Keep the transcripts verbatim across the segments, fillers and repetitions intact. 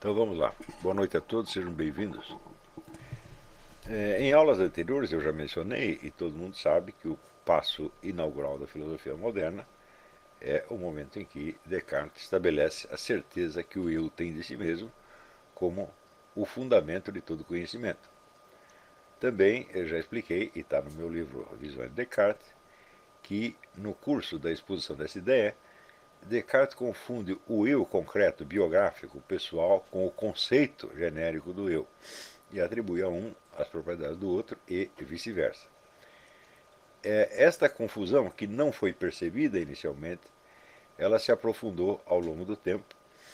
Então vamos lá. Boa noite a todos, sejam bem-vindos. É, em aulas anteriores eu já mencionei, e todo mundo sabe, que o passo inaugural da filosofia moderna é o momento em que Descartes estabelece a certeza que o eu tem de si mesmo como o fundamento de todo conhecimento. Também eu já expliquei, e está no meu livro Visões de Descartes, que no curso da exposição dessa ideia, Descartes confunde o eu concreto, biográfico, pessoal, com o conceito genérico do eu e atribui a um as propriedades do outro e vice-versa. É, esta confusão, que não foi percebida inicialmente, ela se aprofundou ao longo do tempo,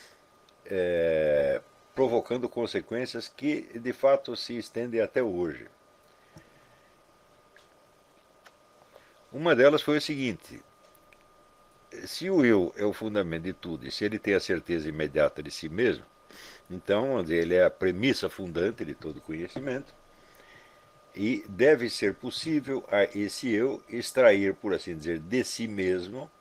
é, provocando consequências que de fato se estendem até hoje. Uma delas foi o seguinte: se o eu é o fundamento de tudo e se ele tem a certeza imediata de si mesmo, então ele é a premissa fundante de todo conhecimento, e deve ser possível a esse eu extrair, por assim dizer, de si mesmo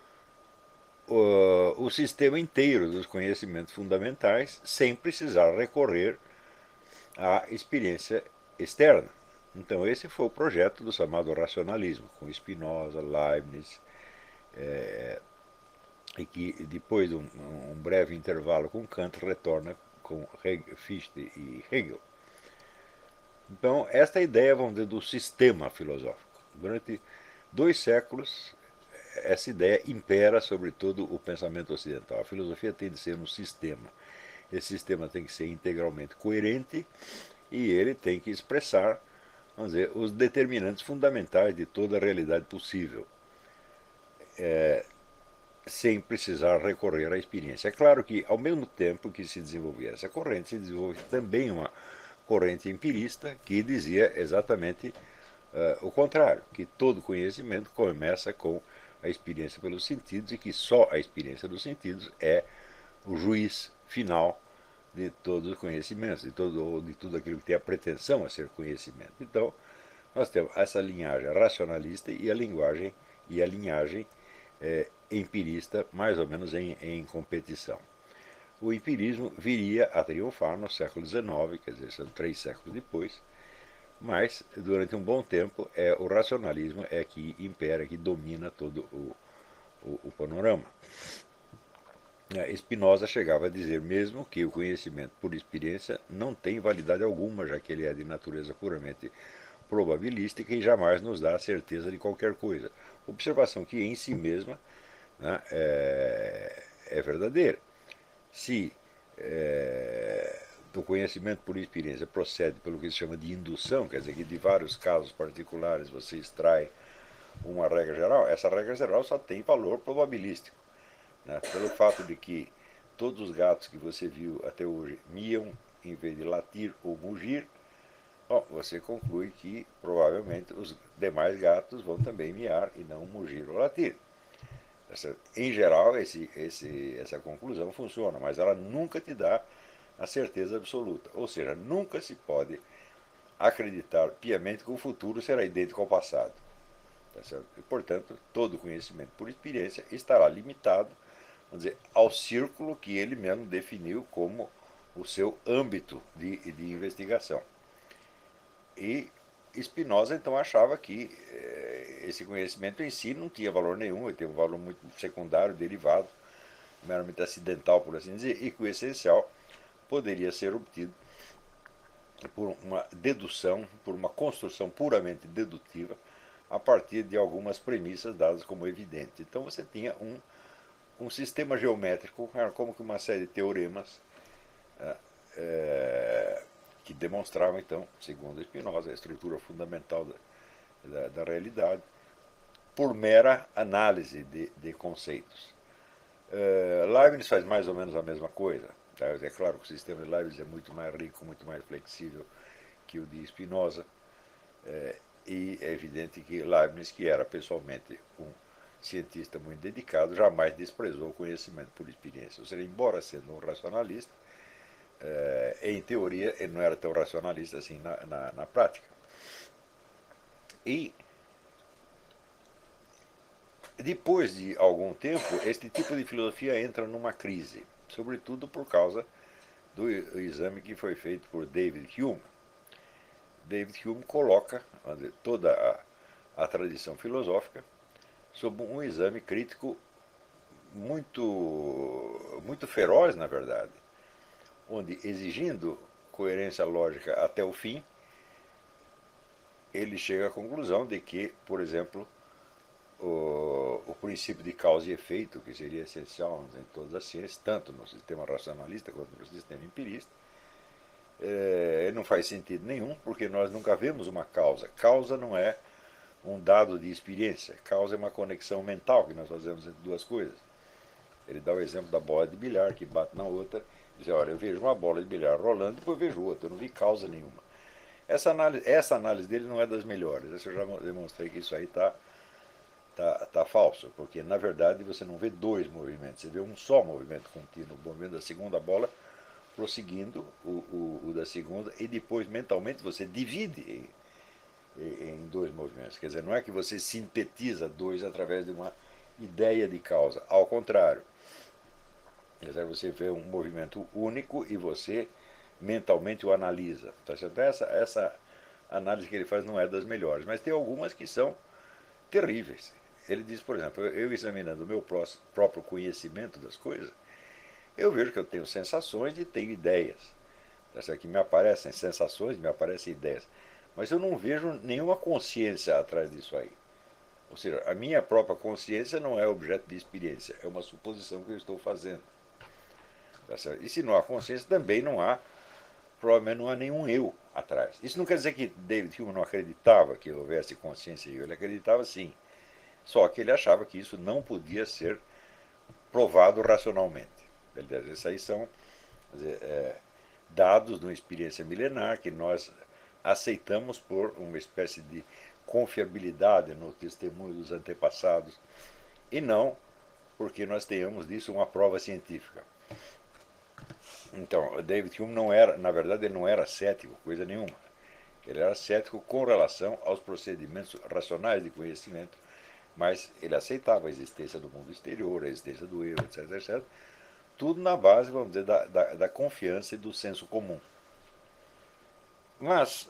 o, o sistema inteiro dos conhecimentos fundamentais sem precisar recorrer à experiência externa. Então esse foi o projeto do chamado racionalismo, com Spinoza, Leibniz, é, e que depois de um, um breve intervalo com Kant retorna com Fichte e Hegel. Então, esta ideia, vamos dizer, do sistema filosófico. Durante dois séculos, essa ideia impera sobre todo o pensamento ocidental. A filosofia tem de ser um sistema. Esse sistema tem que ser integralmente coerente e ele tem que expressar, vamos dizer, os determinantes fundamentais de toda a realidade possível, é, sem precisar recorrer à experiência. É claro que, ao mesmo tempo que se desenvolvia essa corrente, se desenvolveu também uma corrente empirista que dizia exatamente uh, o contrário, que todo conhecimento começa com a experiência pelos sentidos e que só a experiência dos sentidos é o juiz final de todos os conhecimentos, de, todo, de tudo aquilo que tem a pretensão a ser conhecimento. Então, nós temos essa linhagem racionalista e a linguagem e a linhagem é, empirista mais ou menos em, em competição. O empirismo viria a triunfar no século dezenove, quer dizer, são três séculos depois, mas durante um bom tempo é o racionalismo é que impera, que domina todo o, o, o panorama. Spinoza chegava a dizer mesmo que o conhecimento por experiência não tem validade alguma, já que ele é de natureza puramente probabilística e jamais nos dá a certeza de qualquer coisa. Observação que em si mesma, né, é, é verdadeira. Se é, do conhecimento por experiência procede pelo que se chama de indução, quer dizer que de vários casos particulares você extrai uma regra geral, essa regra geral só tem valor probabilístico. Né? Pelo fato de que todos os gatos que você viu até hoje miam em vez de latir ou mugir, bom, você conclui que provavelmente os demais gatos vão também miar e não mugir ou latir. Essa, em geral, esse, esse, essa conclusão funciona, mas ela nunca te dá a certeza absoluta. Ou seja, nunca se pode acreditar piamente que o futuro será idêntico ao passado. Tá certo? E, portanto, todo conhecimento por experiência estará limitado, vamos dizer, ao círculo que ele mesmo definiu como o seu âmbito de, de investigação. E Spinoza então achava que eh, esse conhecimento em si não tinha valor nenhum, ele tem um valor muito secundário, derivado, meramente acidental, por assim dizer, e que o essencial poderia ser obtido por uma dedução, por uma construção puramente dedutiva, a partir de algumas premissas dadas como evidentes. Então você tinha um, um sistema geométrico, como que uma série de teoremas, é, é, que demonstravam, então, segundo Spinoza, a estrutura fundamental da, da, da realidade, por mera análise de, de conceitos. Uh, Leibniz faz mais ou menos a mesma coisa. Tá? É claro que o sistema de Leibniz é muito mais rico, muito mais flexível que o de Spinoza. É, e é evidente que Leibniz, que era pessoalmente um cientista muito dedicado, jamais desprezou o conhecimento por experiência. Ou seja, embora sendo um racionalista, é, em teoria ele não era tão racionalista assim na, na, na prática. E depois de algum tempo, este tipo de filosofia entra numa crise, sobretudo por causa do exame que foi feito por David Hume. David Hume coloca dizer, toda a, a tradição filosófica sob um exame crítico muito, muito feroz, na verdade, onde, exigindo coerência lógica até o fim, ele chega à conclusão de que, por exemplo, o, o princípio de causa e efeito, que seria essencial em todas as ciências, tanto no sistema racionalista quanto no sistema empirista, é, não faz sentido nenhum, porque nós nunca vemos uma causa. Causa não é um dado de experiência, causa é uma conexão mental que nós fazemos entre duas coisas. Ele dá o exemplo da bola de bilhar que bate na outra, e diz, olha, eu vejo uma bola de bilhar rolando, depois eu vejo outra, eu não vi causa nenhuma. Essa análise, essa análise dele não é das melhores, eu já demonstrei que isso aí está tá, tá falso, porque na verdade você não vê dois movimentos, você vê um só movimento contínuo, o movimento da segunda bola prosseguindo o, o, o da segunda, e depois mentalmente você divide em, em dois movimentos. Quer dizer, não é que você sintetiza dois através de uma ideia de causa, ao contrário. Quer dizer, você vê um movimento único e você mentalmente o analisa. Tá certo? Essa, essa análise que ele faz não é das melhores, mas tem algumas que são terríveis. Ele diz, por exemplo, eu examinando o meu próprio conhecimento das coisas, eu vejo que eu tenho sensações e tenho ideias. Tá certo? Que me aparecem sensações, me aparecem ideias. Mas eu não vejo nenhuma consciência atrás disso aí. Ou seja, a minha própria consciência não é objeto de experiência, é uma suposição que eu estou fazendo. Tá certo? E se não há consciência, também não há, provavelmente não há nenhum eu atrás. Isso não quer dizer que David Hume não acreditava que houvesse consciência e eu. Ele acreditava sim. Só que ele achava que isso não podia ser provado racionalmente. Esses aí são dizer, é, dados de uma experiência milenar que nós aceitamos por uma espécie de confiabilidade no testemunho dos antepassados e não porque nós tenhamos disso uma prova científica. Então, David Hume não era, na verdade, ele não era cético, coisa nenhuma. Ele era cético com relação aos procedimentos racionais de conhecimento, mas ele aceitava a existência do mundo exterior, a existência do eu, etc, etcétera. Tudo na base, vamos dizer, da, da, da confiança e do senso comum. Mas,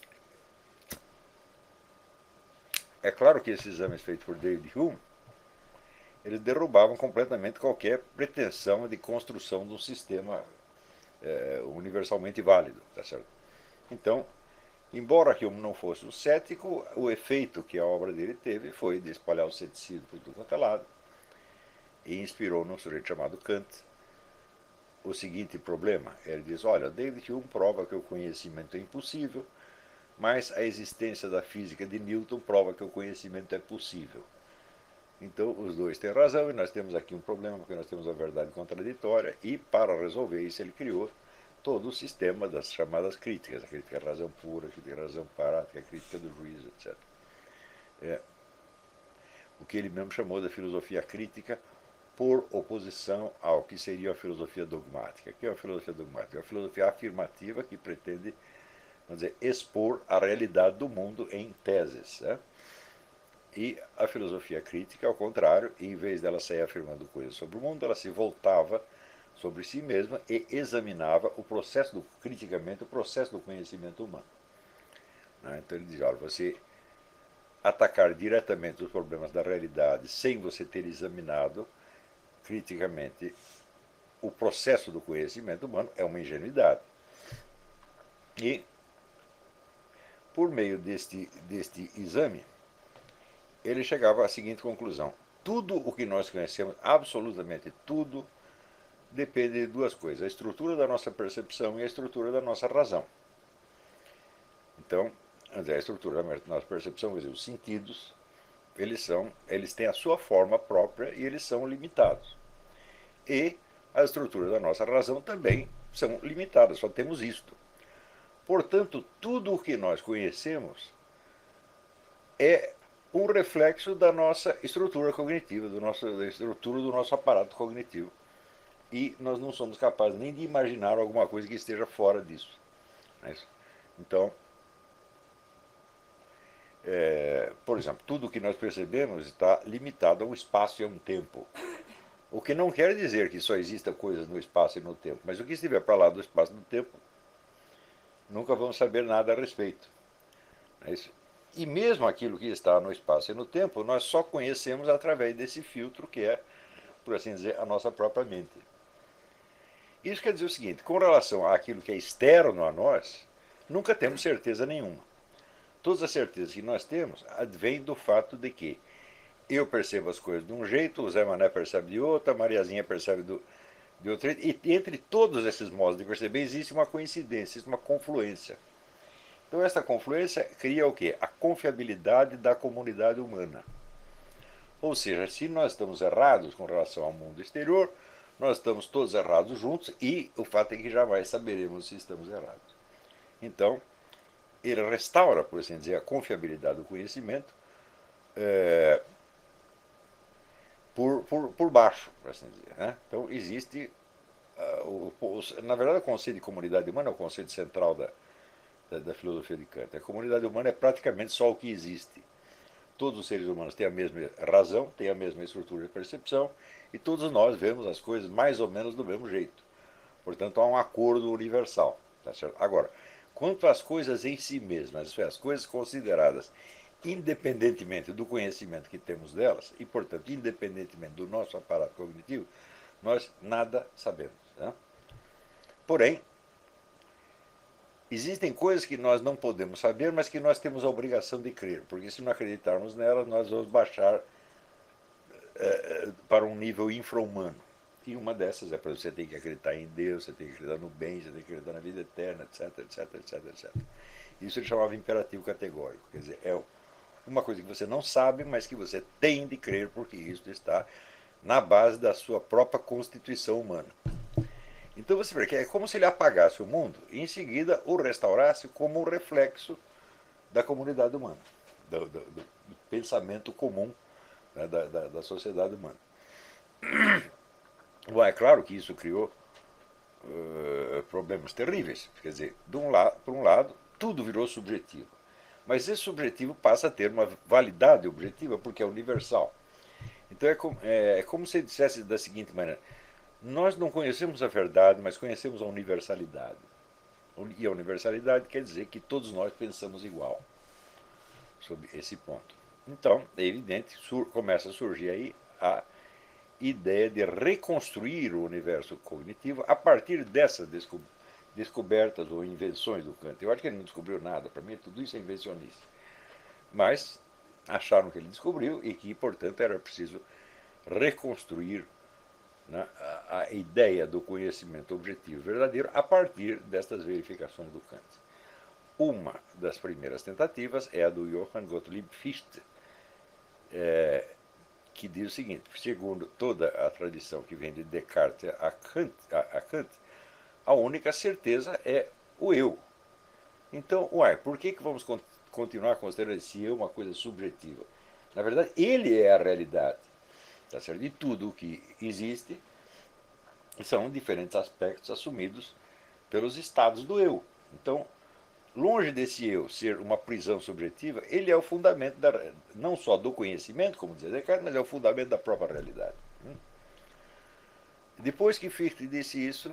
é claro que esses exames feitos por David Hume, eles derrubavam completamente qualquer pretensão de construção de um sistema é, universalmente válido, tá certo? Então, embora Hume não fosse um cético, o efeito que a obra dele teve foi de espalhar o ceticismo por tudo quanto é lado, e inspirou num sujeito chamado Kant o seguinte problema. Ele diz, olha, David Hume prova que o conhecimento é impossível, mas a existência da física de Newton prova que o conhecimento é possível. Então, os dois têm razão e nós temos aqui um problema, porque nós temos a verdade contraditória, e para resolver isso ele criou todo o sistema das chamadas críticas, a crítica à razão pura, a crítica à razão parática, a crítica do juízo, etcétera. É, o que ele mesmo chamou de filosofia crítica, por oposição ao que seria a filosofia dogmática. O que é a filosofia dogmática? É a filosofia afirmativa que pretende, vamos dizer, expor a realidade do mundo em teses. Né? E a filosofia crítica, ao contrário, em vez dela sair afirmando coisas sobre o mundo, ela se voltava sobre si mesma e examinava o processo, do, criticamente, o processo do conhecimento humano. Né? Então ele diz, olha, você atacar diretamente os problemas da realidade sem você ter examinado criticamente o processo do conhecimento humano é uma ingenuidade. E, por meio deste, deste exame, ele chegava à seguinte conclusão. Tudo o que nós conhecemos, absolutamente tudo, depende de duas coisas. A estrutura da nossa percepção e a estrutura da nossa razão. Então, a estrutura da nossa percepção, quer dizer, os sentidos, eles, são, eles têm a sua forma própria e eles são limitados. E a estrutura da nossa razão também são limitadas, só temos isto. Portanto, tudo o que nós conhecemos é um reflexo da nossa estrutura cognitiva, do nosso, da estrutura do nosso aparato cognitivo. E nós não somos capazes nem de imaginar alguma coisa que esteja fora disso. Não é isso? Então, é, por exemplo, tudo o que nós percebemos está limitado a um espaço e a um tempo. O que não quer dizer que só existam coisas no espaço e no tempo, mas o que estiver para lá do espaço e do tempo, nunca vamos saber nada a respeito. É isso. E mesmo aquilo que está no espaço e no tempo, nós só conhecemos através desse filtro que é, por assim dizer, a nossa própria mente. Isso quer dizer o seguinte: com relação àquilo que é externo a nós, nunca temos certeza nenhuma. Todas as certezas que nós temos advêm do fato de que eu percebo as coisas de um jeito, o Zé Mané percebe de outro, a Mariazinha percebe do, de outro jeito, e entre todos esses modos de perceber existe uma coincidência, existe uma confluência. Então essa confluência cria o quê? A confiabilidade da comunidade humana. Ou seja, se nós estamos errados com relação ao mundo exterior, nós estamos todos errados juntos e o fato é que jamais saberemos se estamos errados. Então, ele restaura, por assim dizer, a confiabilidade do conhecimento é, por, por, por baixo, por assim dizer. Né? Então, existe, uh, o, o, na verdade, o conceito de comunidade humana é o conceito central da, da, da filosofia de Kant. A comunidade humana é praticamente só o que existe. Todos os seres humanos têm a mesma razão, têm a mesma estrutura de percepção, e todos nós vemos as coisas mais ou menos do mesmo jeito. Portanto, há um acordo universal. Tá certo? Agora, quanto às coisas em si mesmas, as coisas consideradas independentemente do conhecimento que temos delas, e, portanto, independentemente do nosso aparato cognitivo, nós nada sabemos. Né? Porém, existem coisas que nós não podemos saber, mas que nós temos a obrigação de crer, porque se não acreditarmos nelas, nós vamos baixar é, para um nível infra-humano. E uma dessas é para você ter que acreditar em Deus, você tem que acreditar no bem, você tem que acreditar na vida eterna, etc, etc, etc, etcétera. Isso ele chamava imperativo categórico, quer dizer, é uma coisa que você não sabe, mas que você tem de crer, porque isso está na base da sua própria constituição humana. Então você vê que é como se ele apagasse o mundo e em seguida o restaurasse como um reflexo da comunidade humana, do, do, do pensamento comum, né, da, da, da sociedade humana. Bom, é claro que isso criou uh, problemas terríveis. Quer dizer, de um lado, por um lado, tudo virou subjetivo. Mas esse subjetivo passa a ter uma validade objetiva porque é universal. Então é como, é, é como se dissesse da seguinte maneira: nós não conhecemos a verdade, mas conhecemos a universalidade. E a universalidade quer dizer que todos nós pensamos igual sobre esse ponto. Então, é evidente, sur, começa a surgir aí a ideia de reconstruir o universo cognitivo a partir dessas desco, descobertas ou invenções do Kant. Eu acho que ele não descobriu nada, para mim tudo isso é invencionice. Mas acharam que ele descobriu e que, portanto, era preciso reconstruir, né, a, a ideia do conhecimento objetivo verdadeiro a partir destas verificações do Kant. Uma das primeiras tentativas é a do Johann Gottlieb Fichte, é, que diz o seguinte: segundo toda a tradição que vem de Descartes a Kant, a, a Kant, a única certeza é o eu. Então, uai, por que, que vamos con continuar considerando esse eu uma coisa subjetiva? Na verdade, ele é a realidade. Tá certo? E tudo o que existe são diferentes aspectos assumidos pelos estados do eu. Então, longe desse eu ser uma prisão subjetiva, ele é o fundamento da, não só do conhecimento, como dizia Descartes, mas é o fundamento da própria realidade. Depois que Fichte disse isso,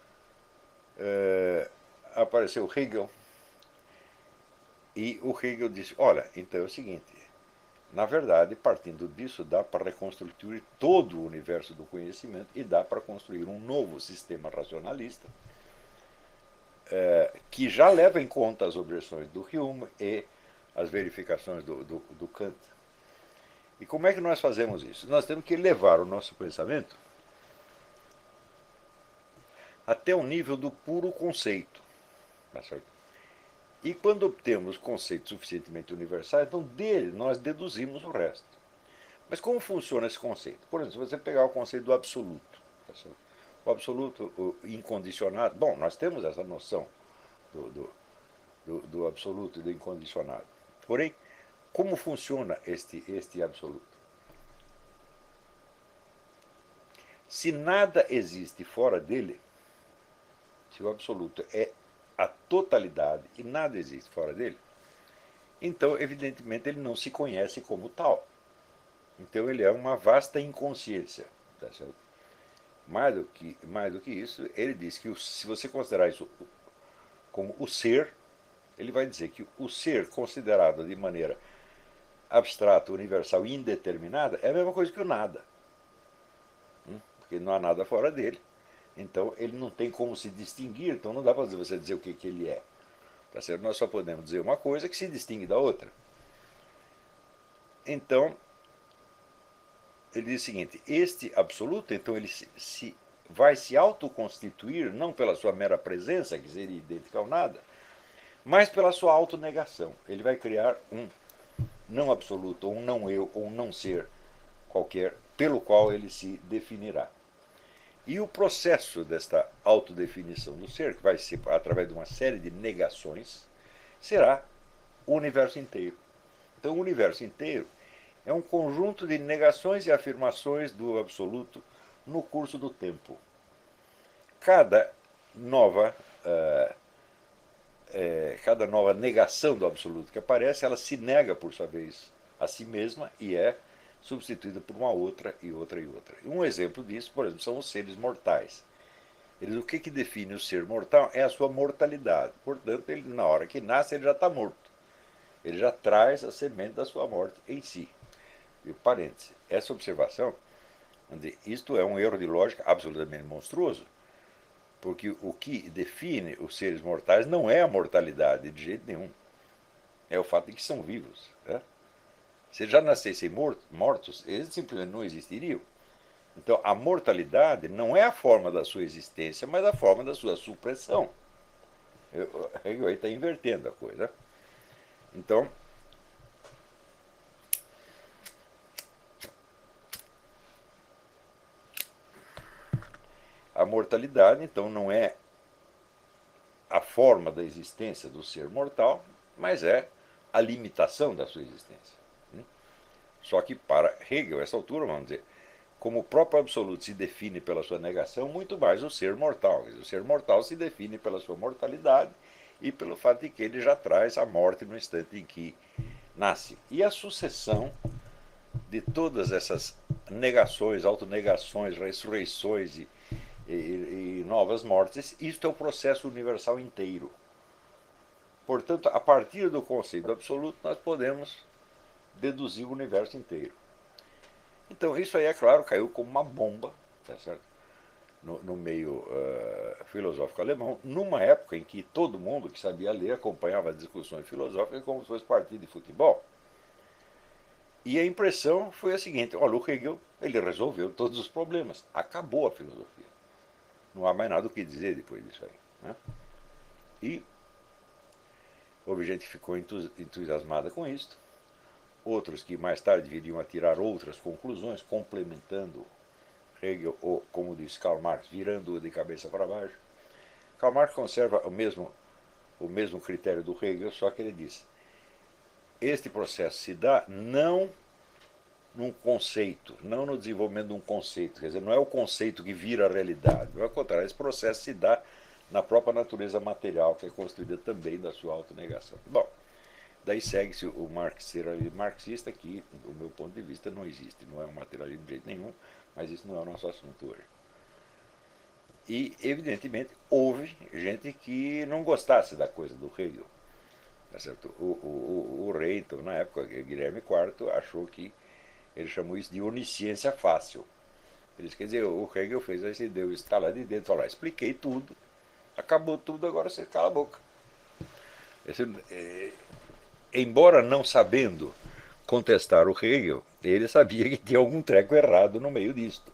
é, apareceu Hegel, e o Hegel disse: olha, então é o seguinte, na verdade, partindo disso, dá para reconstruir todo o universo do conhecimento e dá para construir um novo sistema racionalista é, que já leva em conta as objeções do Hume e as verificações do, do, do Kant. E como é que nós fazemos isso? Nós temos que levar o nosso pensamento até o nível do puro conceito. Tá certo? E quando obtemos conceitos suficientemente universais, então dele nós deduzimos o resto. Mas como funciona esse conceito? Por exemplo, se você pegar o conceito do absoluto, tá certo? O absoluto o incondicionado, bom, nós temos essa noção do, do, do, do absoluto e do incondicionado. Porém, como funciona este, este absoluto? Se nada existe fora dele, se o absoluto é a totalidade e nada existe fora dele, então, evidentemente, ele não se conhece como tal. Então, ele é uma vasta inconsciência. Tá certo? Mais do que, mais do que isso, ele diz que o, se você considerar isso como o ser, ele vai dizer que o ser considerado de maneira abstrata, universal e indeterminada é a mesma coisa que o nada. Porque não há nada fora dele. Então ele não tem como se distinguir, então não dá para você dizer o que, que ele é. Tá certo? Nós só podemos dizer uma coisa que se distingue da outra. Então, ele diz o seguinte: este absoluto, então, ele se, se vai se autoconstituir não pela sua mera presença, que seria idêntica ao nada, mas pela sua autonegação. Ele vai criar um não absoluto, ou um não eu, ou um não ser qualquer, pelo qual ele se definirá. E o processo desta autodefinição do ser, que vai ser através de uma série de negações, será o universo inteiro. Então, o universo inteiro é um conjunto de negações e afirmações do absoluto no curso do tempo. Cada nova, uh, é, cada nova negação do absoluto que aparece, ela se nega, por sua vez, a si mesma e é substituída por uma outra e outra e outra. Um exemplo disso, por exemplo, são os seres mortais. Eles, o que, que define o ser mortal é a sua mortalidade. Portanto, ele, na hora que nasce, ele já está morto. Ele já traz a semente da sua morte em si. E parêntese, essa observação, isto é um erro de lógica absolutamente monstruoso, porque o que define os seres mortais não é a mortalidade de jeito nenhum. É o fato de que são vivos. Né? Se já nascessem mortos, eles simplesmente não existiriam. Então, a mortalidade não é a forma da sua existência, mas a forma da sua supressão. Hegel está invertendo a coisa. Então, a mortalidade, então, não é a forma da existência do ser mortal, mas é a limitação da sua existência. Só que para Hegel, a essa altura, vamos dizer, como o próprio absoluto se define pela sua negação, muito mais o ser mortal. O ser mortal se define pela sua mortalidade e pelo fato de que ele já traz a morte no instante em que nasce. E a sucessão de todas essas negações, autonegações, ressurreições e, e, e novas mortes, isto é o processo universal inteiro. Portanto, a partir do conceito absoluto, nós podemos deduzir o universo inteiro. Então, isso aí, é claro, caiu como uma bomba, tá certo? No, no meio uh, filosófico alemão, numa época em que todo mundo que sabia ler acompanhava as discussões filosóficas como se fosse partido de futebol. E a impressão foi a seguinte: olha, o Hegel, ele resolveu todos os problemas, acabou a filosofia. Não há mais nada o que dizer depois disso aí. Né? E houve gente que ficou entusiasmada com isso, outros que mais tarde viriam a tirar outras conclusões, complementando Hegel, ou, como diz Karl Marx, virando-o de cabeça para baixo. Karl Marx conserva o mesmo, o mesmo critério do Hegel, só que ele diz: este processo se dá não num conceito, não no desenvolvimento de um conceito, quer dizer, não é o conceito que vira a realidade, ao contrário, esse processo se dá na própria natureza material, que é construída também da sua autonegação. Bom, daí segue-se o marxismo marxista, que, do meu ponto de vista, não existe, não é um materialismo de jeito nenhum, mas isso não é o nosso assunto hoje. E, evidentemente, houve gente que não gostasse da coisa do Hegel. Tá certo? O, o, o, o rei, então, na época, Guilherme quarto, achou que ele chamou isso de onisciência fácil. Ele disse, quer dizer, o Hegel fez esse deu está lá de dentro, falou, expliquei tudo, acabou tudo, agora você cala a boca. Esse, é, embora não sabendo contestar o Hegel, ele sabia que tinha algum treco errado no meio disto.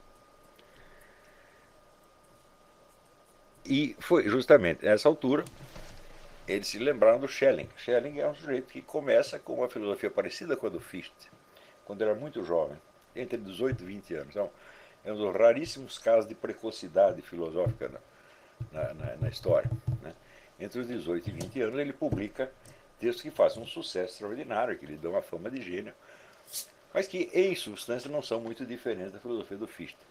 E foi justamente nessa altura eles se lembraram do Schelling. Schelling é um sujeito que começa com uma filosofia parecida com a do Fichte, quando era muito jovem, entre dezoito e vinte anos. Então, é um dos raríssimos casos de precocidade filosófica na, na, na história. Né? Entre os dezoito e vinte anos, ele publica textos que fazem um sucesso extraordinário, que lhe dão a fama de gênio, mas que, em substância, não são muito diferentes da filosofia do Fichte.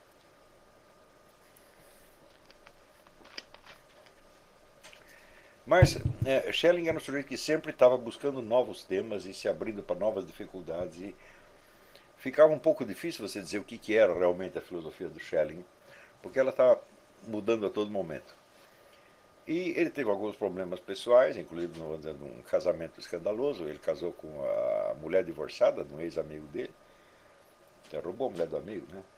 Mas é, Schelling era um sujeito que sempre estava buscando novos temas e se abrindo para novas dificuldades. E ficava um pouco difícil você dizer o que, que era realmente a filosofia do Schelling, porque ela está mudando a todo momento. E ele teve alguns problemas pessoais, inclusive num casamento escandaloso. Ele casou com a mulher divorciada de um ex-amigo dele, que roubou a mulher do amigo, né?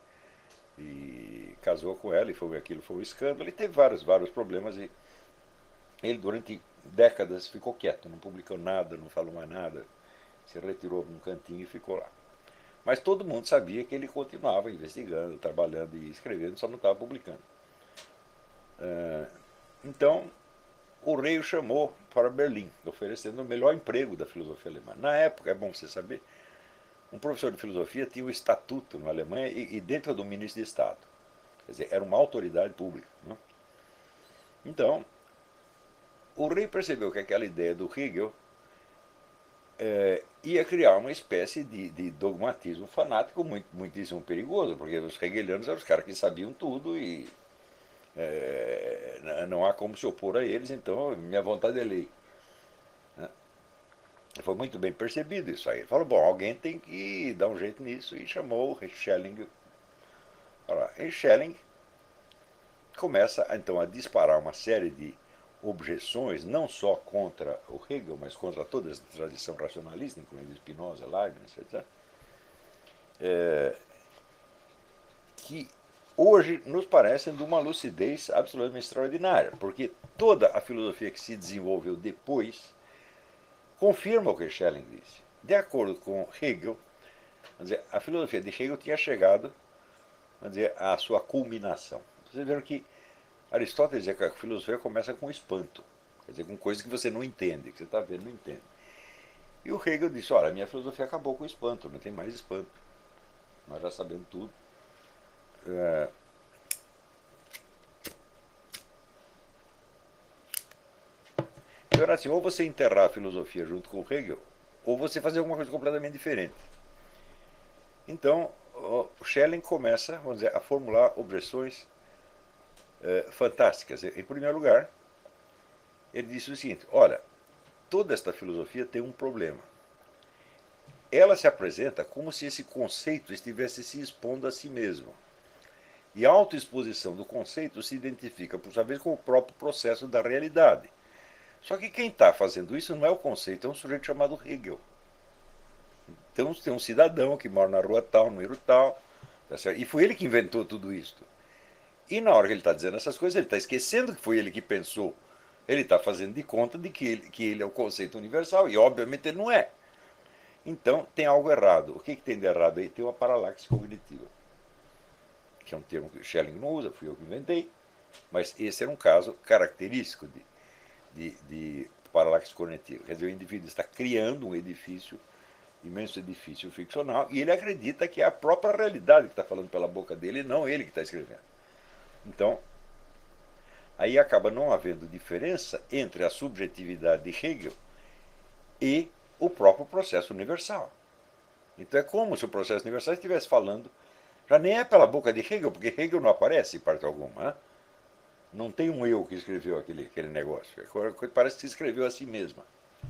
E casou com ela, e foi, aquilo foi um escândalo. Ele teve vários, vários problemas, e ele durante décadas ficou quieto, não publicou nada, não falou mais nada, se retirou num cantinho e ficou lá. Mas todo mundo sabia que ele continuava investigando, trabalhando e escrevendo, só não estava publicando. Então, o rei o chamou para Berlim, oferecendo o melhor emprego da filosofia alemã. Na época, é bom você saber, um professor de filosofia tinha um estatuto na Alemanha e, e dentro do ministro de Estado. Quer dizer, era uma autoridade pública. Né? Então, o rei percebeu que aquela ideia do Hegel é, ia criar uma espécie de, de dogmatismo fanático muito, muitíssimo perigoso, porque os hegelianos eram os caras que sabiam tudo e é, não há como se opor a eles, então minha vontade é lei. Né? Foi muito bem percebido isso aí. Ele falou, bom, alguém tem que dar um jeito nisso, e chamou o Schelling. E Schelling começa então a disparar uma série de objeções, não só contra o Hegel, mas contra toda essa tradição racionalista, incluindo Spinoza, Leibniz, etcétera, é, que hoje nos parecem de uma lucidez absolutamente extraordinária, porque toda a filosofia que se desenvolveu depois confirma o que Schelling disse. De acordo com Hegel, dizer, a filosofia de Hegel tinha chegado, vamos dizer, à sua culminação. Vocês viram que Aristóteles dizia que a filosofia começa com espanto, quer dizer, com coisas que você não entende, que você está vendo e não entende. E o Hegel disse, olha, a minha filosofia acabou com o espanto, não tem mais espanto. Nós já sabemos tudo. É... Então era assim, ou você enterrar a filosofia junto com o Hegel, ou você fazer alguma coisa completamente diferente. Então, o Schelling começa, vamos dizer, a formular objeções é, fantásticas. Em primeiro lugar, ele disse o seguinte, olha, toda esta filosofia tem um problema. Ela se apresenta como se esse conceito estivesse se expondo a si mesmo. E a autoexposição do conceito se identifica, por sua vez, com o próprio processo da realidade. Só que quem está fazendo isso não é o conceito, é um sujeito chamado Hegel. Então tem um cidadão que mora na rua tal, no número tal, tá certo? E foi ele que inventou tudo isso. E na hora que ele está dizendo essas coisas, ele está esquecendo que foi ele que pensou. Ele está fazendo de conta de que ele, que ele é o conceito universal, e obviamente ele não é. Então tem algo errado. O que, que tem de errado aí? Tem uma paralaxe cognitiva, que é um termo que o Schelling não usa, fui eu que inventei, mas esse era um caso característico de, de, de paralaxe cognitiva. Quer dizer, o indivíduo está criando um edifício, imenso edifício ficcional, e ele acredita que é a própria realidade que está falando pela boca dele, e não ele que está escrevendo. Então, aí acaba não havendo diferença entre a subjetividade de Hegel e o próprio processo universal. Então é como se o processo universal estivesse falando, já nem é pela boca de Hegel, porque Hegel não aparece em parte alguma. Né? Não tem um eu que escreveu aquele, aquele negócio. Parece que se escreveu a si mesma.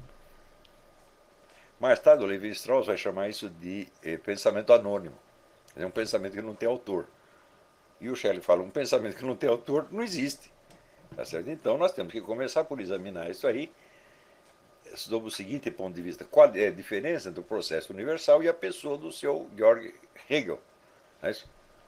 Mais tarde, o Levi-Strauss vai chamar isso de eh, pensamento anônimo. É um pensamento que não tem autor. E o Schelling fala, um pensamento que não tem autor não existe. Tá certo? Então nós temos que começar por examinar isso aí, sob o seguinte ponto de vista, qual é a diferença entre o processo universal e a pessoa do seu Georg Hegel. Não é isso?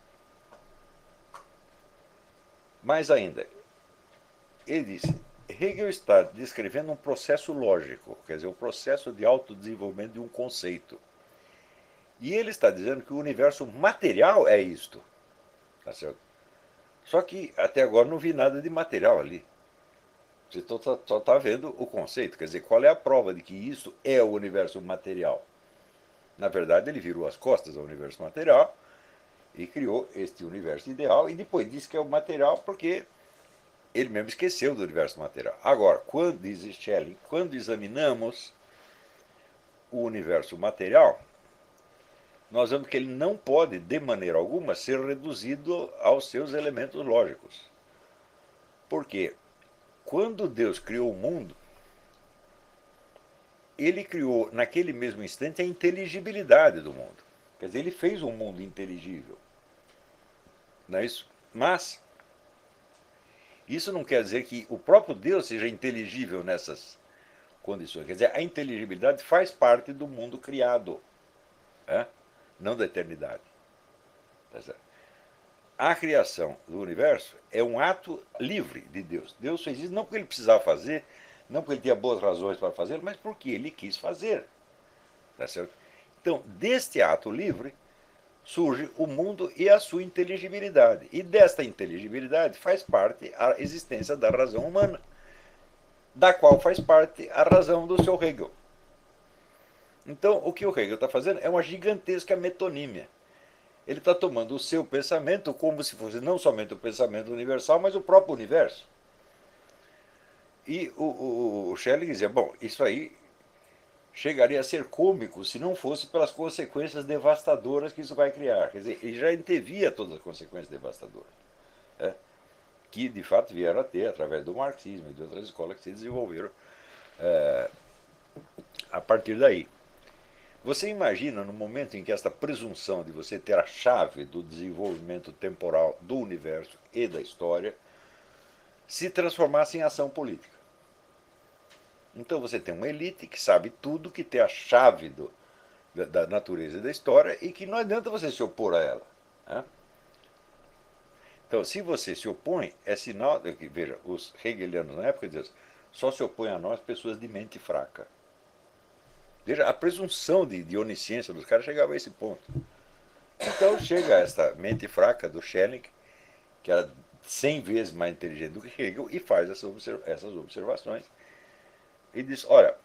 Mais ainda, ele disse, Hegel está descrevendo um processo lógico, quer dizer, o um processo de autodesenvolvimento de um conceito. E ele está dizendo que o universo material é isto. Tá certo? Só que até agora não vi nada de material ali. Você só está vendo o conceito, quer dizer, qual é a prova de que isso é o universo material? Na verdade, ele virou as costas ao universo material e criou este universo ideal, e depois disse que é o material porque ele mesmo esqueceu do universo material. Agora, quando, diz Schelling, quando examinamos o universo material, nós vemos que ele não pode, de maneira alguma, ser reduzido aos seus elementos lógicos. Por quê? Quando Deus criou o mundo, ele criou naquele mesmo instante a inteligibilidade do mundo. Quer dizer, ele fez um mundo inteligível. Não é isso? Mas isso não quer dizer que o próprio Deus seja inteligível nessas condições. Quer dizer, a inteligibilidade faz parte do mundo criado, né? Não da eternidade. A criação do universo é um ato livre de Deus. Deus fez isso não porque ele precisava fazer, não porque ele tinha boas razões para fazer, mas porque ele quis fazer. Tá certo? Então, deste ato livre, surge o mundo e a sua inteligibilidade. E desta inteligibilidade faz parte a existência da razão humana, da qual faz parte a razão do seu Hegel. Então, o que o Hegel está fazendo é uma gigantesca metonímia. Ele está tomando o seu pensamento como se fosse não somente o pensamento universal, mas o próprio universo. E o, o, o Schelling dizia, bom, isso aí chegaria a ser cômico se não fosse pelas consequências devastadoras que isso vai criar. Quer dizer, ele já antevia todas as consequências devastadoras, né, que de fato vieram a ter através do marxismo e de outras escolas que se desenvolveram é, a partir daí. Você imagina no momento em que esta presunção de você ter a chave do desenvolvimento temporal do universo e da história se transformasse em ação política. Então você tem uma elite que sabe tudo, que tem a chave do, da, da natureza e da história e que não adianta você se opor a ela, né? Então, se você se opõe, é sinal de que, veja, os hegelianos na época diziam, só se opõem a nós pessoas de mente fraca. Veja, a presunção de, de onisciência dos caras chegava a esse ponto. Então chega esta mente fraca do Schelling, que era cem vezes mais inteligente do que Hegel, e faz essas, observ essas observações. E diz, olha,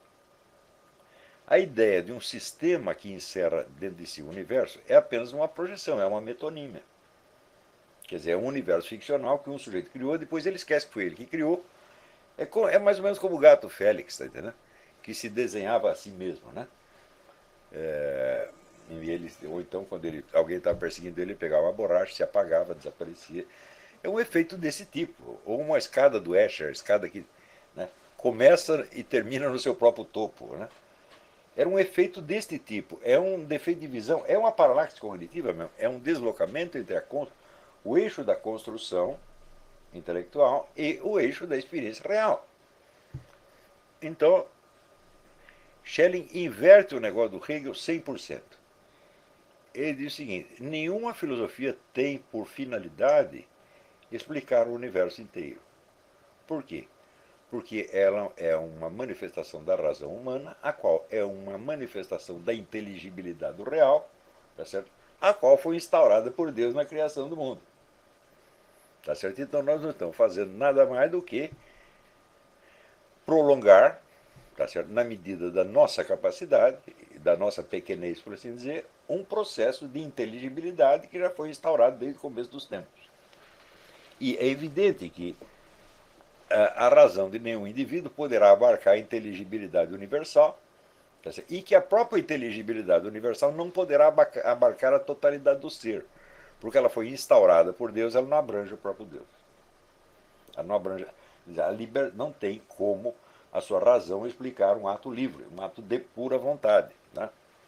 a ideia de um sistema que encerra dentro de si o universo é apenas uma projeção, é uma metonímia. Quer dizer, é um universo ficcional que um sujeito criou, depois ele esquece que foi ele que criou. É, é mais ou menos como o gato Félix, tá entendendo? Que se desenhava a si mesmo, né? É, e ele, ou então, quando ele, alguém estava perseguindo ele, ele pegava uma borracha, se apagava, desaparecia. É um efeito desse tipo. Ou uma escada do Escher, escada que, né, começa e termina no seu próprio topo, né? Era um efeito deste tipo. É um defeito de visão, é uma paralaxe cognitiva mesmo. É um deslocamento entre a, o eixo da construção intelectual e o eixo da experiência real. Então, Schelling inverte o negócio do Hegel cem por cento. Ele diz o seguinte, nenhuma filosofia tem por finalidade explicar o universo inteiro. Por quê? Porque ela é uma manifestação da razão humana, a qual é uma manifestação da inteligibilidade do real, tá certo? A qual foi instaurada por Deus na criação do mundo. Tá certo? Então nós não estamos fazendo nada mais do que prolongar, tá certo? Na medida da nossa capacidade, da nossa pequenez, por assim dizer, um processo de inteligibilidade que já foi instaurado desde o começo dos tempos. E é evidente que a razão de nenhum indivíduo poderá abarcar a inteligibilidade universal, tá certo? E que a própria inteligibilidade universal não poderá abarcar a totalidade do ser, porque ela foi instaurada por Deus, ela não abrange o próprio Deus. Ela não abrange, a liber, não tem como a sua razão explicar um ato livre, um ato de pura vontade, né?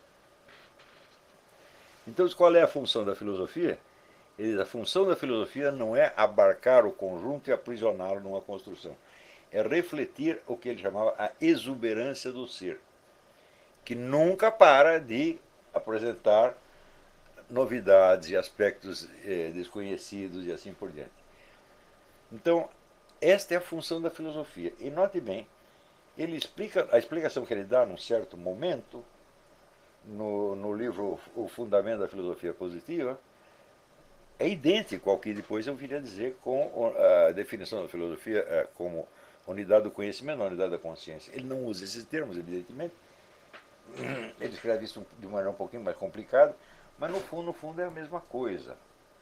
Então, qual é a função da filosofia? A função da filosofia não é abarcar o conjunto e aprisioná-lo numa construção. É refletir o que ele chamava a exuberância do ser, que nunca para de apresentar novidades e aspectos eh, desconhecidos e assim por diante. Então, esta é a função da filosofia. E note bem, ele explica, a explicação que ele dá num certo momento, no, no livro O Fundamento da Filosofia Positiva, é idêntico ao que depois eu viria dizer com a definição da filosofia como unidade do conhecimento, unidade da consciência. Ele não usa esses termos, evidentemente. Ele escreve isso de maneira um pouquinho mais complicada, mas no fundo, no fundo é a mesma coisa.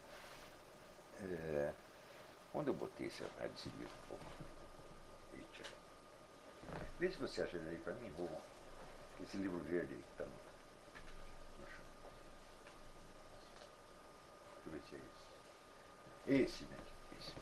É... Onde eu botei esse, esse livro? Vê se você acha ele aí para mim, bom. Esse livro verde aí que está no, no chão. Deixa eu ver se é esse. Esse mesmo, esse.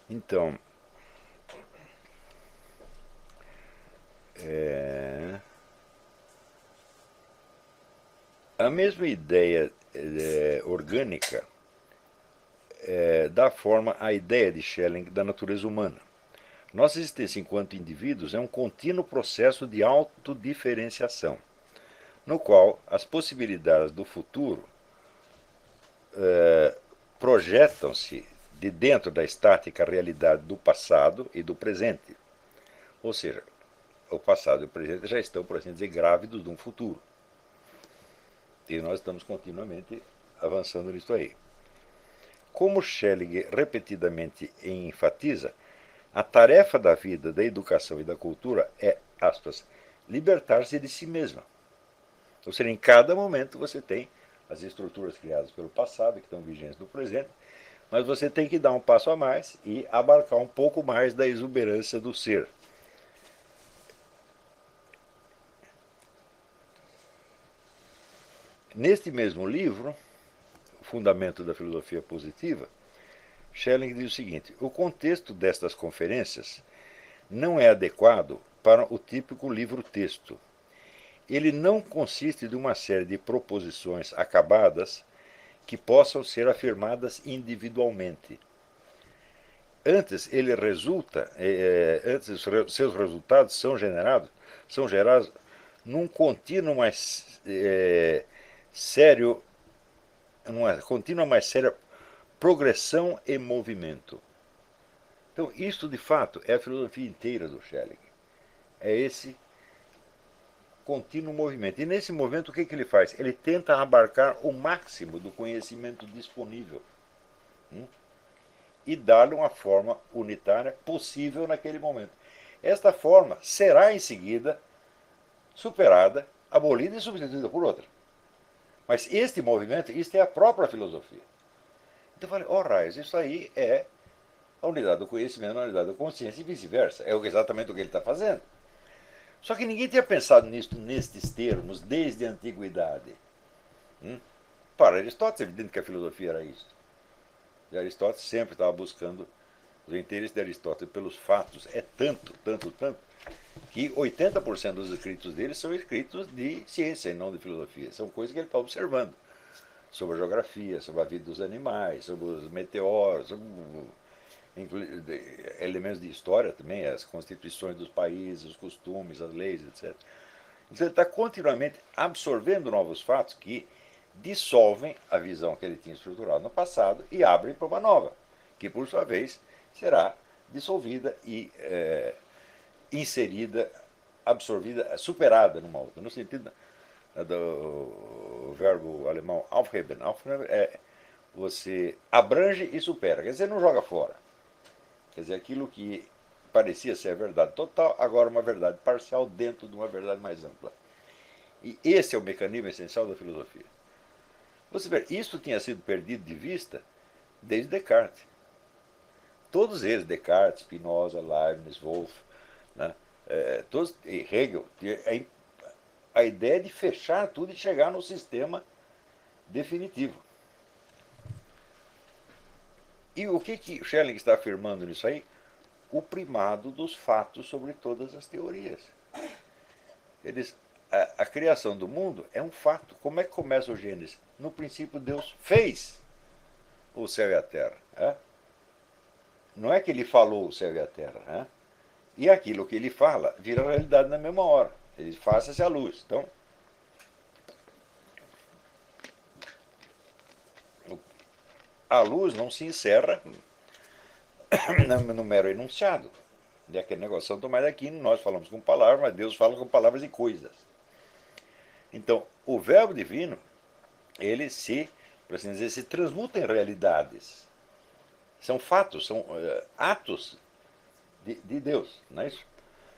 Então, é, a mesma ideia é, orgânica é, dá forma à ideia de Schelling da natureza humana. Nossa existência enquanto indivíduos é um contínuo processo de autodiferenciação, no qual as possibilidades do futuro é, projetam-se de dentro da estática realidade do passado e do presente. Ou seja, o passado e o presente já estão, por assim dizer, grávidos de um futuro. E nós estamos continuamente avançando nisso aí. Como Schelling repetidamente enfatiza, a tarefa da vida, da educação e da cultura é, aspas, libertar-se de si mesma. Ou seja, em cada momento você tem as estruturas criadas pelo passado, que estão vigentes no presente, mas você tem que dar um passo a mais e abarcar um pouco mais da exuberância do ser. Neste mesmo livro, O Fundamento da Filosofia Positiva, Schelling diz o seguinte: o contexto destas conferências não é adequado para o típico livro-texto. Ele não consiste de uma série de proposições acabadas que possam ser afirmadas individualmente. Antes, ele resulta, é, antes seus resultados são generados, são gerados num contínuo mais é, sério, numa contínua mais séria progressão e movimento. Então, isso de fato é a filosofia inteira do Schelling. É esse contínuo movimento. E nesse movimento, o que, que ele faz? Ele tenta abarcar o máximo do conhecimento disponível, hum? e dar-lhe uma forma unitária possível naquele momento. Esta forma será em seguida superada, abolida e substituída por outra. Mas este movimento, isto é a própria filosofia. Então eu falei, oh raios, isso aí é a unidade do conhecimento, a unidade da consciência e vice-versa. É exatamente o que ele está fazendo. Só que ninguém tinha pensado nisso, nestes termos, desde a antiguidade. Hum? Para Aristóteles, é evidente que a filosofia era isso. E Aristóteles sempre estava buscando o interesse de Aristóteles pelos fatos. É tanto, tanto, tanto, que oitenta por cento dos escritos dele são escritos de ciência e não de filosofia. São coisas que ele está observando. Sobre a geografia, sobre a vida dos animais, sobre os meteoros, sobre elementos de história também, as constituições dos países, os costumes, as leis, etcétera. Então ele está continuamente absorvendo novos fatos que dissolvem a visão que ele tinha estruturado no passado e abrem para uma nova, que por sua vez será dissolvida e é, inserida, absorvida, superada numa outra, no sentido do verbo alemão aufheben. Aufheben é você abrange e supera, quer dizer, não joga fora. Quer dizer, aquilo que parecia ser a verdade total, agora uma verdade parcial dentro de uma verdade mais ampla. E esse é o mecanismo essencial da filosofia. Você vê, isso tinha sido perdido de vista desde Descartes. Todos eles, Descartes, Spinoza, Leibniz, Wolff, né, é, todos, e Hegel, a, a ideia de fechar tudo e chegar no sistema definitivo. E o que, que Schelling está afirmando nisso aí? O primado dos fatos sobre todas as teorias. Eles, a, a criação do mundo é um fato. Como é que começa o Gênesis? No princípio, Deus fez o céu e a terra. É? Não é que ele falou o céu e a terra. É? E aquilo que ele fala vira realidade na mesma hora. Ele faça-se a luz. Então, a luz não se encerra no mero enunciado. E aquele negócio São Tomás de Aquino, nós falamos com palavras, mas Deus fala com palavras e coisas. Então, o verbo divino, ele se, por assim dizer, se transmuta em realidades. São fatos, são uh, atos de, de Deus, não é isso?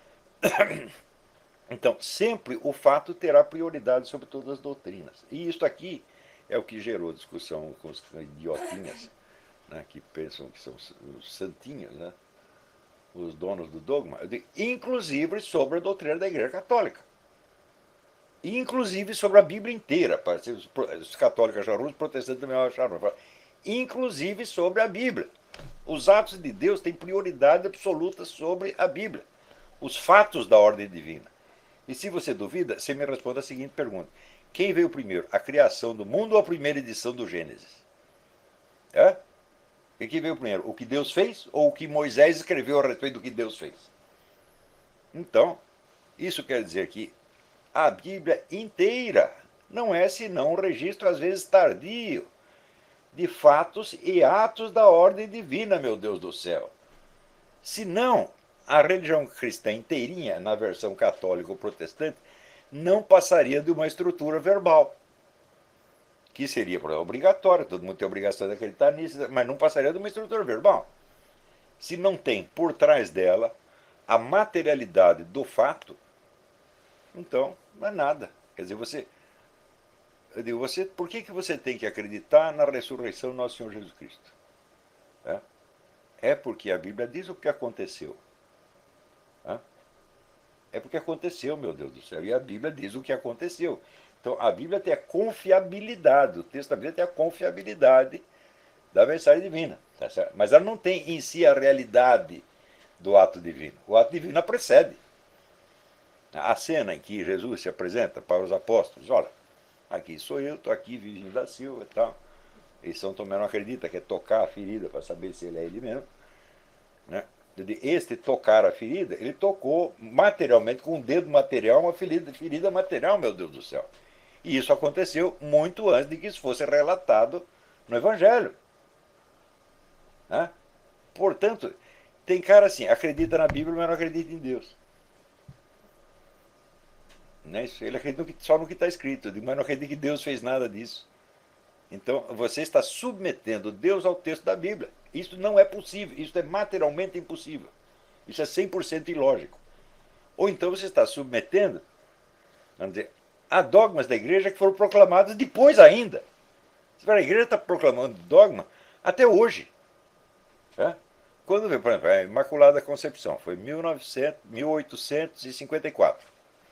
Então, sempre o fato terá prioridade sobre todas as doutrinas. E isso aqui é o que gerou discussão com os idiotinhas, né, que pensam que são os santinhos, né, os donos do dogma, inclusive sobre a doutrina da Igreja Católica. Inclusive sobre a Bíblia inteira. Os católicos acharam, os protestantes também acharam. Inclusive sobre a Bíblia. Os atos de Deus têm prioridade absoluta sobre a Bíblia. Os fatos da ordem divina. E se você duvida, você me responde a seguinte pergunta. Quem veio primeiro, a criação do mundo ou a primeira edição do Gênesis? É? E que veio primeiro, o que Deus fez ou o que Moisés escreveu a respeito do que Deus fez? Então, isso quer dizer que a Bíblia inteira não é senão um registro, às vezes tardio, de fatos e atos da ordem divina, meu Deus do céu. Se não, a religião cristã inteirinha, na versão católica ou protestante, não passaria de uma estrutura verbal, que seria obrigatória, todo mundo tem a obrigação de acreditar nisso, mas não passaria de uma estrutura verbal. Se não tem por trás dela a materialidade do fato, então não é nada. Quer dizer, você, eu digo, você, por que, que você tem que acreditar na ressurreição do nosso Senhor Jesus Cristo? É, é porque a Bíblia diz o que aconteceu. É? É porque aconteceu, meu Deus do céu. E a Bíblia diz o que aconteceu. Então, a Bíblia tem a confiabilidade, o texto da Bíblia tem a confiabilidade da mensagem divina. Tá certo? Mas ela não tem em si a realidade do ato divino. O ato divino a precede. A cena em que Jesus se apresenta para os apóstolos, olha, aqui sou eu, estou aqui, Virgem da Silva e tal. E São Tomé não acredita, quer tocar a ferida para saber se ele é ele mesmo. Né? Este tocar a ferida, ele tocou materialmente, com um dedo material, uma ferida, ferida material, meu Deus do céu. E isso aconteceu muito antes de que isso fosse relatado no Evangelho. Né? Portanto, tem cara assim, acredita na Bíblia, mas não acredita em Deus. Não é isso? Ele acredita só no que está escrito, mas não acredita que Deus fez nada disso. Então, você está submetendo Deus ao texto da Bíblia. Isso não é possível, isso é materialmente impossível. Isso é cem por cento ilógico. Ou então você está submetendo, vamos dizer, a dogmas da igreja que foram proclamados depois ainda. A igreja está proclamando dogma até hoje. É? Quando veio, por exemplo, a Imaculada Concepção, foi em mil oitocentos e cinquenta e quatro.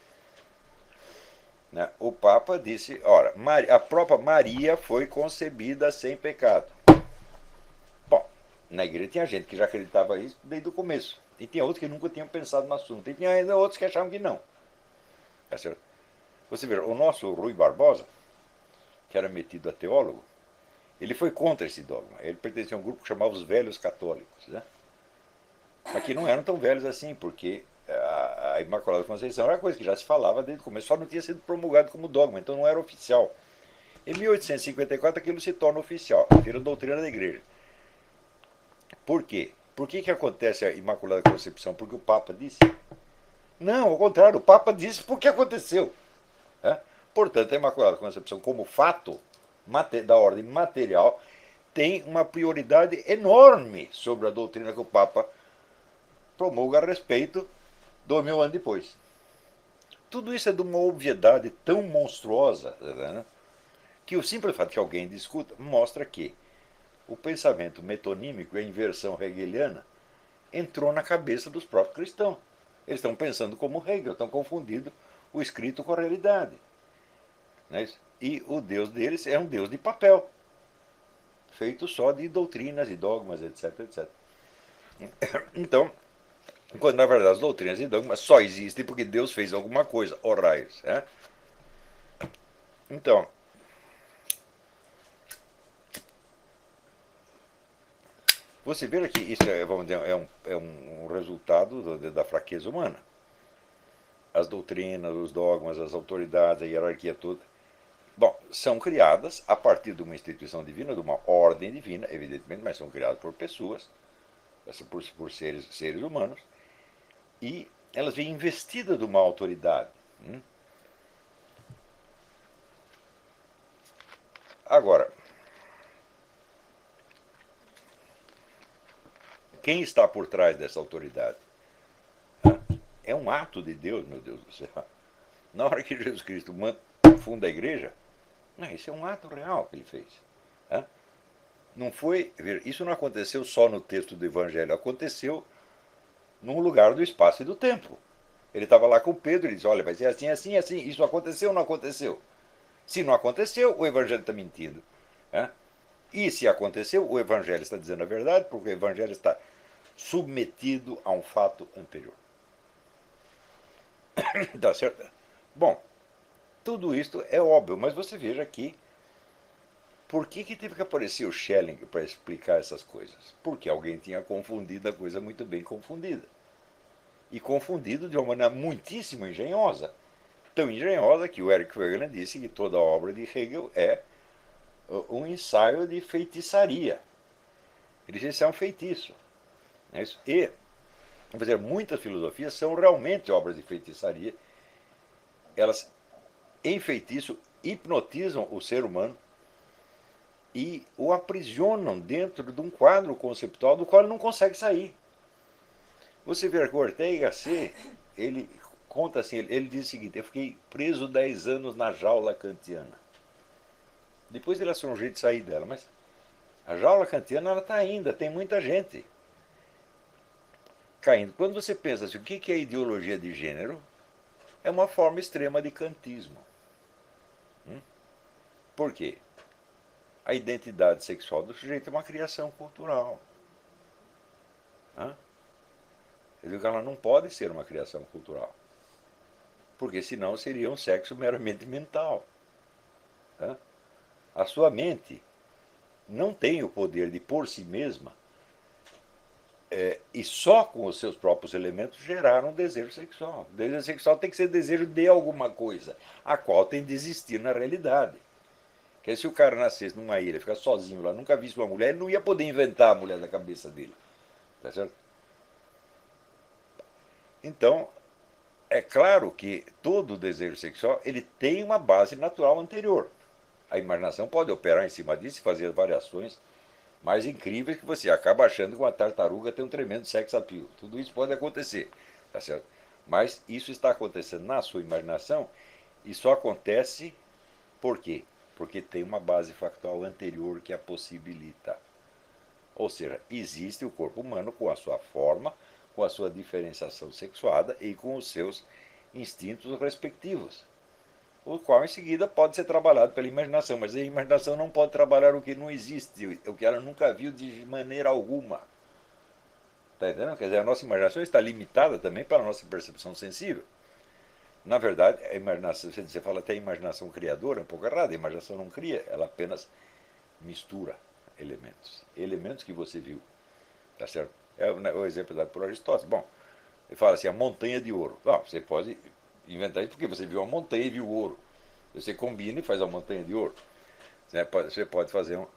Né? O Papa disse, ora, a própria Maria foi concebida sem pecado. Bom, na igreja tinha gente que já acreditava isso desde o começo. E tinha outros que nunca tinham pensado no assunto. E tinha ainda outros que achavam que não. Tá certo? Você vê, o nosso Rui Barbosa, que era metido a teólogo, ele foi contra esse dogma. Ele pertencia a um grupo que chamava os Velhos Católicos. Né? Mas que não eram tão velhos assim, porque a, a Imaculada Conceição era uma coisa que já se falava desde o começo, só não tinha sido promulgado como dogma, então não era oficial. Em mil oitocentos e cinquenta e quatro aquilo se torna oficial, vira doutrina da igreja. Por quê? Por que, que acontece a Imaculada Concepção? Porque o Papa disse? Não, ao contrário, o Papa disse porque aconteceu. É? Portanto, a Imaculada Concepção, como fato da ordem material, tem uma prioridade enorme sobre a doutrina que o Papa promulga a respeito dois mil anos depois. Tudo isso é de uma obviedade tão monstruosa, né, que o simples fato que alguém discuta mostra que o pensamento metonímico e a inversão hegeliana entrou na cabeça dos próprios cristãos. Eles estão pensando como Hegel, estão confundindo o escrito com a realidade. Né? E o Deus deles é um Deus de papel, feito só de doutrinas e dogmas, etc, etcétera. Então, quando na verdade as doutrinas e dogmas só existem porque Deus fez alguma coisa, ó raios. Né? Então, você vê que isso é, vamos dizer, é, um, é um resultado da, da fraqueza humana. As doutrinas, os dogmas, as autoridades, a hierarquia toda, bom, são criadas a partir de uma instituição divina, de uma ordem divina, evidentemente, mas são criadas por pessoas, por, por seres, seres humanos, e elas vêm investidas de uma autoridade. Hum? Agora, quem está por trás dessa autoridade? É um ato de Deus, meu Deus do céu. Na hora que Jesus Cristo funda a igreja, não, isso é um ato real que ele fez. Não foi, isso não aconteceu só no texto do Evangelho, aconteceu num lugar do espaço e do tempo. Ele estava lá com Pedro e disse, olha, vai ser assim, assim, assim, isso aconteceu ou não aconteceu? Se não aconteceu, o Evangelho está mentindo. E se aconteceu, o Evangelho está dizendo a verdade, porque o Evangelho está submetido a um fato anterior. Tá certo? Bom, tudo isto é óbvio, mas você veja aqui, por que, que teve que aparecer o Schelling para explicar essas coisas? Porque alguém tinha confundido a coisa muito bem confundida. E confundido de uma maneira muitíssimo engenhosa. Tão engenhosa que o Eric Wegener disse que toda a obra de Hegel é um ensaio de feitiçaria. Ele disse que isso é um feitiço. É isso? E, vamos dizer, muitas filosofias são realmente obras de feitiçaria. Elas, em feitiço, hipnotizam o ser humano e o aprisionam dentro de um quadro conceptual do qual ele não consegue sair. Você vê que o Ortega y Gasset, ele conta assim, ele diz o seguinte: eu fiquei preso dez anos na jaula kantiana. Depois ele achou um jeito de sair dela, mas a jaula kantiana ela está ainda, tem muita gente caindo. Quando você pensa assim, o que é ideologia de gênero? É uma forma extrema de kantismo. Hum? Por quê? A identidade sexual do sujeito é uma criação cultural. Hã? Ela não pode ser uma criação cultural, porque senão seria um sexo meramente mental. Hã? A sua mente não tem o poder de, por si mesma, é, e só com os seus próprios elementos, gerar um desejo sexual. O desejo sexual tem que ser desejo de alguma coisa, a qual tem de existir na realidade. Porque se o cara nascesse numa ilha, ficar sozinho lá, nunca visse uma mulher, ele não ia poder inventar a mulher da cabeça dele. Tá certo? Então, é claro que todo desejo sexual ele tem uma base natural anterior. A imaginação pode operar em cima disso e fazer variações mais incríveis que você acaba achando que uma tartaruga tem um tremendo sex appeal. Tudo isso pode acontecer, tá certo? Mas isso está acontecendo na sua imaginação e só acontece por quê? Porque tem uma base factual anterior que a possibilita. Ou seja, existe o corpo humano com a sua forma, com a sua diferenciação sexuada e com os seus instintos respectivos, o qual em seguida pode ser trabalhado pela imaginação, mas a imaginação não pode trabalhar o que não existe, o que ela nunca viu de maneira alguma. Está entendendo? Quer dizer, a nossa imaginação está limitada também pela nossa percepção sensível. Na verdade, a imaginação, você fala até imaginação criadora, é um pouco errado, a imaginação não cria, ela apenas mistura elementos. Elementos que você viu. Tá certo? É o exemplo dado por Aristóteles. Bom, ele fala assim, a montanha de ouro. Não, você pode inventar isso porque você viu uma montanha e viu ouro. Você combina e faz a montanha de ouro. Você pode fazer um,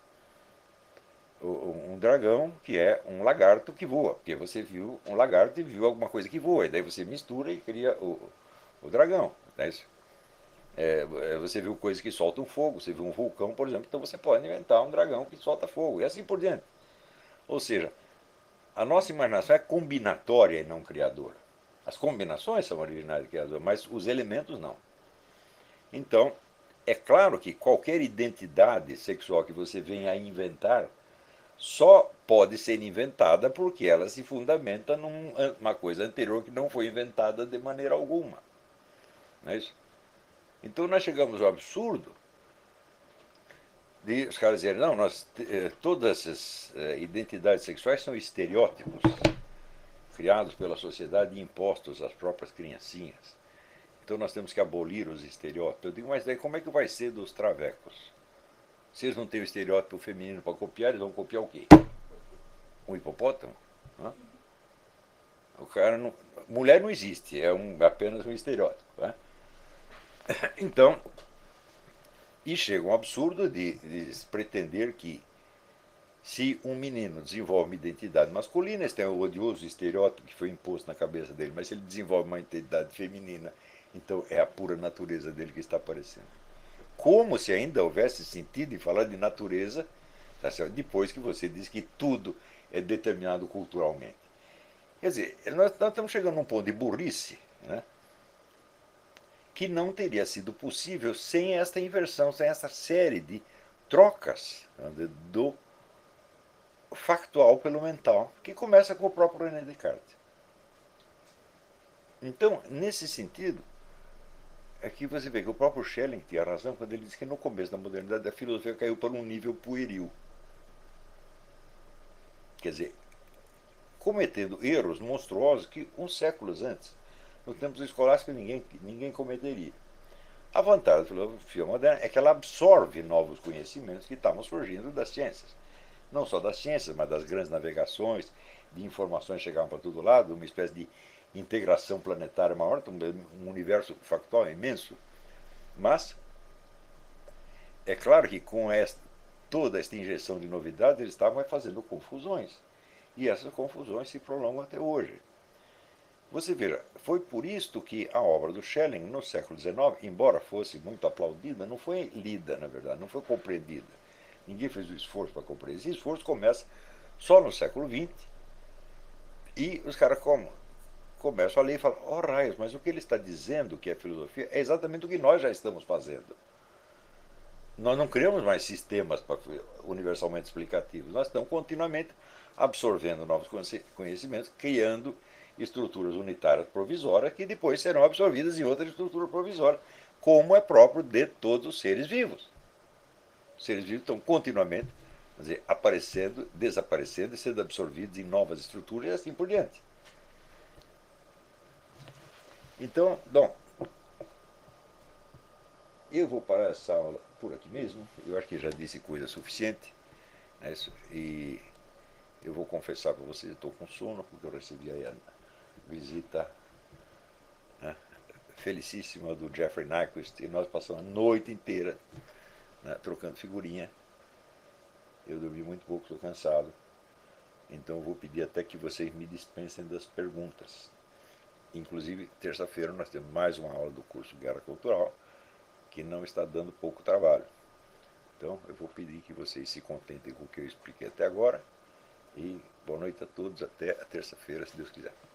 um dragão que é um lagarto que voa, porque você viu um lagarto e viu alguma coisa que voa, e daí você mistura e cria o, o dragão. É isso? É, você viu coisas que soltam fogo, você viu um vulcão, por exemplo, então você pode inventar um dragão que solta fogo, e assim por diante. Ou seja, a nossa imaginação é combinatória e não criadora. As combinações são originais do criador, mas os elementos não. Então, é claro que qualquer identidade sexual que você venha a inventar só pode ser inventada porque ela se fundamenta numa coisa anterior que não foi inventada de maneira alguma. Não é isso? Então nós chegamos ao absurdo de os caras dizerem, não, nós, eh, todas essas eh, identidades sexuais são estereótipos criados pela sociedade e impostos às próprias criancinhas. Então nós temos que abolir os estereótipos. Eu digo, mas daí como é que vai ser dos travecos? Se eles não têm o estereótipo feminino para copiar, eles vão copiar o quê? Um hipopótamo? Hã? O cara não, mulher não existe, é um, apenas um estereótipo. Né? Então, e chega um absurdo de, de pretender que se um menino desenvolve uma identidade masculina, esse tem o odioso estereótipo que foi imposto na cabeça dele, mas se ele desenvolve uma identidade feminina, então é a pura natureza dele que está aparecendo. Como se ainda houvesse sentido em falar de natureza, tá certo? Depois que você diz que tudo é determinado culturalmente. Quer dizer, nós, nós estamos chegando num ponto de burrice, né, que não teria sido possível sem esta inversão, sem essa série de trocas, né, do factual pelo mental, que começa com o próprio René Descartes. Então, nesse sentido, é que você vê que o próprio Schelling tinha razão quando ele diz que no começo da modernidade a filosofia caiu para um nível pueril. quer dizer, cometendo erros monstruosos que uns séculos antes, no tempo escolástico, ninguém, ninguém cometeria. A vantagem da filosofia moderna é que ela absorve novos conhecimentos que estavam surgindo das ciências. Não só das ciências, mas das grandes navegações, de informações que chegavam para todo lado, uma espécie de integração planetária maior, um universo factual imenso. Mas é claro que com esta, toda esta injeção de novidades, eles estavam fazendo confusões. E essas confusões se prolongam até hoje. Você veja, foi por isto que a obra do Schelling, no século dezenove, embora fosse muito aplaudida, não foi lida, na verdade, não foi compreendida. Ninguém fez o esforço para compreender. Esse esforço começa só no século vinte, e os caras como, começam a ler e falam, oh raios, mas o que ele está dizendo que é filosofia é exatamente o que nós já estamos fazendo. Nós não criamos mais sistemas universalmente explicativos, nós estamos continuamente absorvendo novos conhecimentos, criando estruturas unitárias provisórias que depois serão absorvidas em outra estrutura provisória, como é próprio de todos os seres vivos. Os seres vivos estão continuamente, quer dizer, aparecendo, desaparecendo e sendo absorvidos em novas estruturas e assim por diante. Então, bom, eu vou parar essa aula por aqui mesmo. Eu acho que já disse coisa suficiente. Né? E eu vou confessar para vocês, eu estou com sono, porque eu recebi aí a visita, né, felicíssima do Jeffrey Nyquist, e nós passamos a noite inteira, né, trocando figurinha. Eu dormi muito pouco, estou cansado. Então eu vou pedir até que vocês me dispensem das perguntas. Inclusive, terça-feira nós temos mais uma aula do curso Guerra Cultural, que não está dando pouco trabalho. Então eu vou pedir que vocês se contentem com o que eu expliquei até agora. E boa noite a todos, até a terça-feira, se Deus quiser.